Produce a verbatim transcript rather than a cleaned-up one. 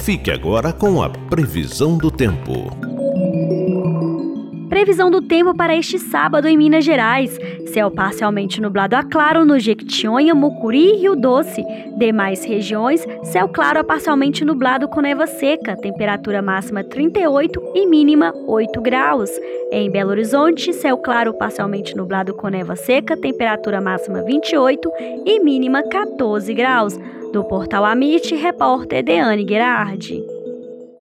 Fique agora com a previsão do tempo. Previsão do tempo para este sábado em Minas Gerais. Céu parcialmente nublado a claro no Jequitinhonha, Mucuri e Rio Doce. Demais regiões, céu claro a parcialmente nublado com névoa seca. Temperatura máxima trinta e oito e mínima oito graus. Em Belo Horizonte, céu claro parcialmente nublado com névoa seca. Temperatura máxima vinte e oito e mínima quatorze graus. Do Portal Amit, repórter Deane Gerardi.